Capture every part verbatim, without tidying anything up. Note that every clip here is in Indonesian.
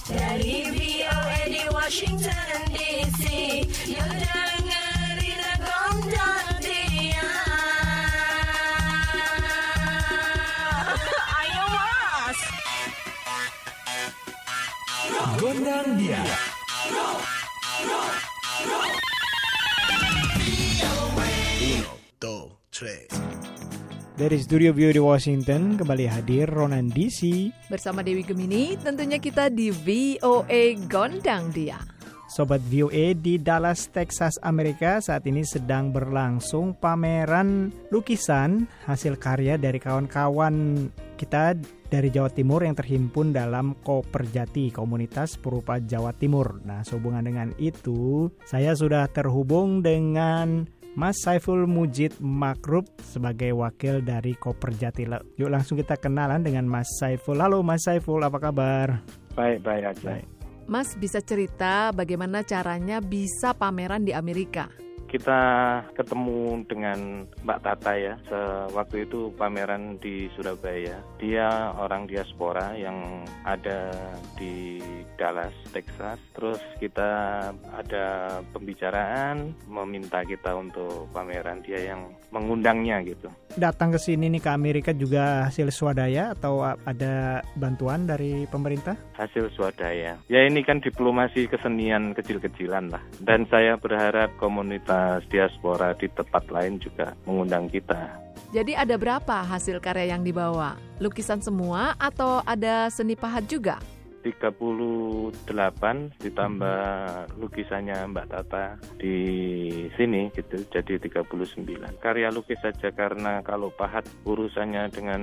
Dari V O A di Washington D C, you dengerin Gondang Dia. Ayo Mas. Gondang Dia. Uno, dos, tres. Dari Studio V O A di Washington, kembali hadir Ronan D C. Bersama Dewi Gemini, tentunya kita di V O A Gondang Dia. Sobat V O A, di Dallas, Texas, Amerika saat ini sedang berlangsung pameran lukisan hasil karya dari kawan-kawan kita dari Jawa Timur yang terhimpun dalam Koperjati, Komunitas Perupa Jawa Timur. Nah, sehubungan dengan itu, saya sudah terhubung dengan Mas Saiful Mujid Makrub sebagai wakil dari Koperjati. Yuk langsung kita kenalan dengan Mas Saiful. Halo Mas Saiful, apa kabar? Baik-baik aja. Baik. Mas bisa cerita bagaimana caranya bisa pameran di Amerika? Kita ketemu dengan Mbak Tata ya, sewaktu itu pameran di Surabaya. Dia orang diaspora yang ada di Dallas, Texas. Terus kita ada pembicaraan, meminta kita untuk pameran, dia yang mengundangnya gitu. Datang ke sini nih ke Amerika juga hasil swadaya atau ada bantuan dari pemerintah? Hasil swadaya. Ya ini kan diplomasi kesenian kecil-kecilan lah. Dan saya berharap komunitas diaspora di tempat lain juga mengundang kita. Jadi ada berapa hasil karya yang dibawa? Lukisan semua atau ada seni pahat juga? tiga puluh delapan ditambah lukisannya Mbak Tata di sini gitu, jadi tiga puluh sembilan. Karya lukis saja, karena kalau pahat urusannya dengan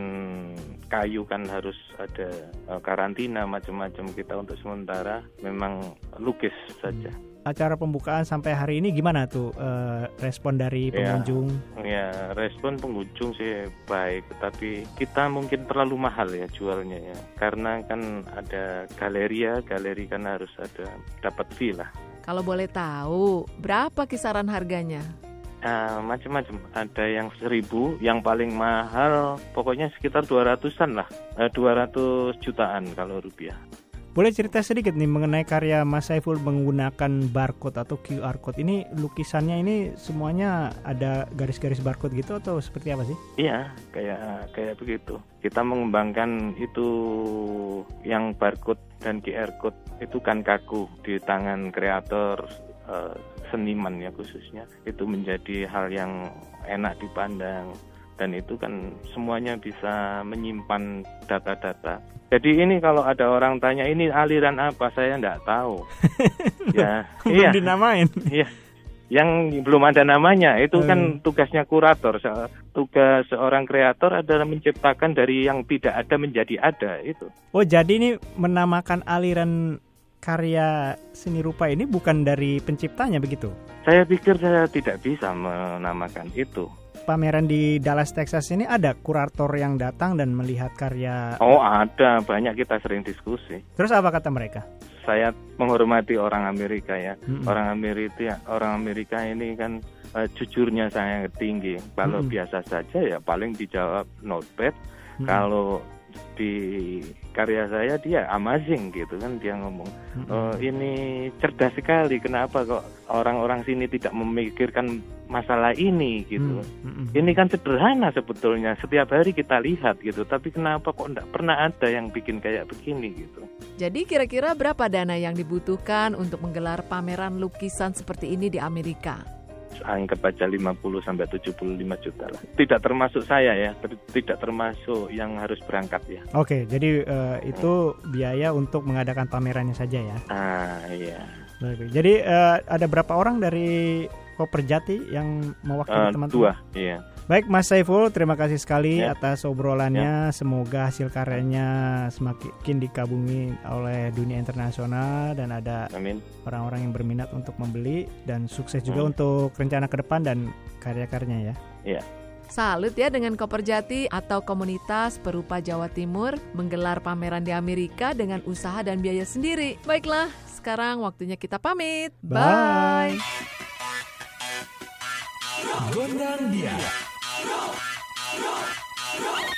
kayu kan harus ada karantina macam-macam. Kita untuk sementara memang lukis saja. Acara pembukaan sampai hari ini gimana tuh eh, respon dari pengunjung? Ya, ya, respon pengunjung sih baik, tapi kita mungkin terlalu mahal ya jualnya ya. Karena kan ada galeri ya, galeri kan harus ada dapat fee lah. Kalau boleh tahu, berapa kisaran harganya? Nah, macam-macam. Ada yang seribu, yang paling mahal pokoknya sekitar dua ratusan lah, eh, dua ratus jutaan kalau rupiah. Boleh cerita sedikit nih mengenai karya Mas Saiful menggunakan barcode atau Q R code. Ini lukisannya ini semuanya ada garis-garis barcode gitu atau seperti apa sih? Iya, kayak kayak begitu. Kita mengembangkan itu yang barcode dan Q R code itu kan kaku di tangan kreator uh, seniman ya khususnya. Itu menjadi hal yang enak dipandang. Dan itu kan semuanya bisa menyimpan data-data. Jadi ini kalau ada orang tanya ini aliran apa, saya enggak tahu. Ya, belum iya. dinamain. Iya. Yang belum ada namanya itu hmm. kan tugasnya kurator. Tugas seorang kreator adalah menciptakan dari yang tidak ada menjadi ada itu. Oh, jadi ini menamakan aliran karya seni rupa ini bukan dari penciptanya begitu? Saya pikir saya tidak bisa menamakan itu. Pameran di Dallas, Texas ini ada kurator yang datang dan melihat karya? Oh ada, banyak, kita sering diskusi. Terus apa kata mereka? Saya menghormati orang Amerika ya. Mm-hmm. Orang Amerika, orang Amerika ini kan uh, jujurnya sangat tinggi. Kalau mm-hmm. biasa saja ya paling dijawab not bad. Mm-hmm. Kalau di karya saya dia amazing gitu kan, dia ngomong mm-hmm. oh, ini cerdas sekali, kenapa kok orang-orang sini tidak memikirkan masalah ini gitu. Mm-hmm. Ini kan sederhana sebetulnya, setiap hari kita lihat gitu, tapi kenapa kok enggak pernah ada yang bikin kayak begini gitu. Jadi kira-kira berapa dana yang dibutuhkan untuk menggelar pameran lukisan seperti ini di Amerika? Anggap aja lima puluh sampai tujuh puluh lima juta lah. Tidak termasuk saya ya, tidak termasuk yang harus berangkat ya. Oke, jadi uh, itu hmm. biaya untuk mengadakan pamerannya saja ya. Ah iya. Baik. Jadi uh, ada berapa orang dari Koperjati yang mewakili uh, teman-teman? Dua, iya. Baik Mas Saiful, terima kasih sekali ya. atas obrolannya. Ya. Semoga hasil karyanya semakin dikagumi oleh dunia internasional dan ada Amin. orang-orang yang berminat untuk membeli, dan sukses juga hmm. untuk rencana ke depan dan karya-karyanya ya. Iya. Salut ya dengan Koperjati atau Komunitas Perupa Jawa Timur menggelar pameran di Amerika dengan usaha dan biaya sendiri. Baiklah, sekarang waktunya kita pamit. Bye. Bye. Gondang Dia.